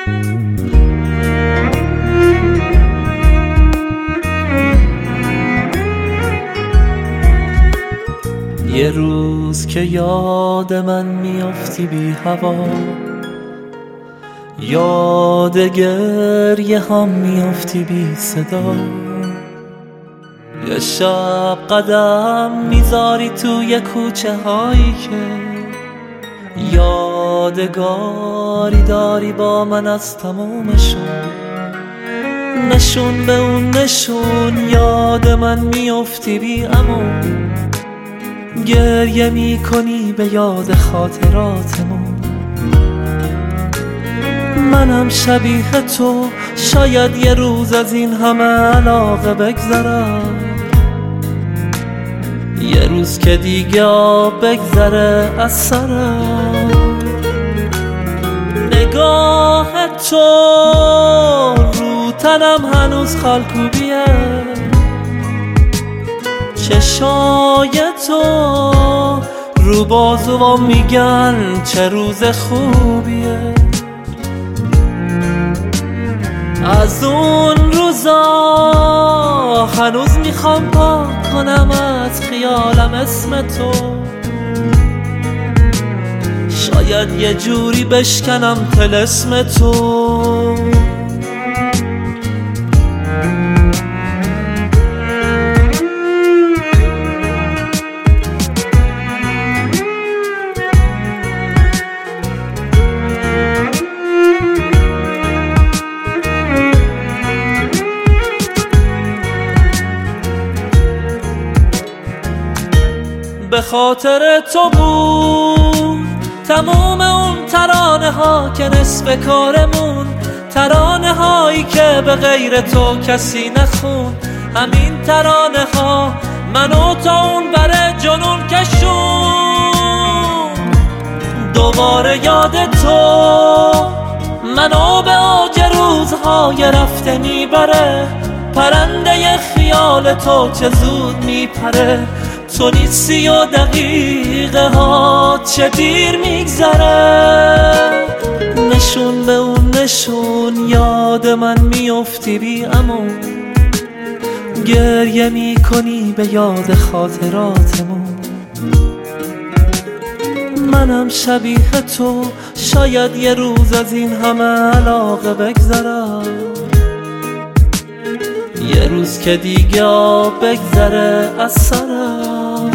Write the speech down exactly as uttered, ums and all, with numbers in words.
یه روز که یاد من میافتی بی هوا، یاد گریه هم میافتی بی صدا، یه شب قدم میذاری توی کوچه هایی که یادگاری داری با من از تمومشون. نشون به اون نشون یاد من میافتی بی امان، گریه میکنی به یاد خاطراتمون. منم شبیه تو شاید یه روز از این همه علاقه بگذرم، یه روز که دیگه آب بگذره از سرم. نگاه تو رو تنم هنوز خالکوبیه، چشای تو رو بازوام میگن چه روز خوبیه. از اون روزا هنوز میخوام پاک کنم از خیالم اسم تو، شاید یه جوری بشکنم طلسم تو. به خاطر تو بود تمام اون ترانه ها که نصف کارمون، ترانه هایی که به غیر تو کسی نخون. همین ترانه ها منو تا اون بره جنون کشون. دوباره یاد تو منو به اوج روزهای رفته میبره، پرنده خیال تو چه زود میپره. تو نیستی و دقیقه ها چه دیر میگذره. نشون به اون نشون یاد من میافتی بی امان، گریه میکنی به یاد خاطراتمون. منم شبیه تو شاید یه روز از این همه علاقه بگذرم، یه روز که دیگه آب بگذره از سرم.